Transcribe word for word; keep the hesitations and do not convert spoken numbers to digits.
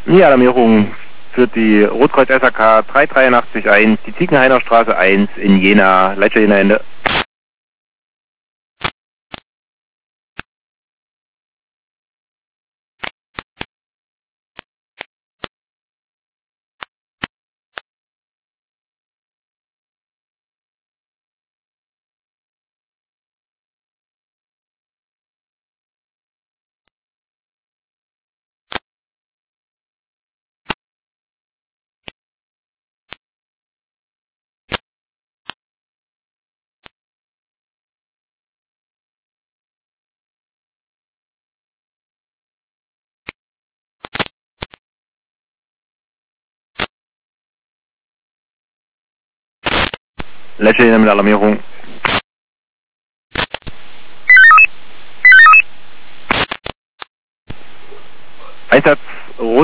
Ja, Alarmierung für die Rotkreuz S A K drei drei acht eins, die Ziegenhainer Straße eins in Jena, Leiter Jena Ende. Leiter Jena mit Alarmierung.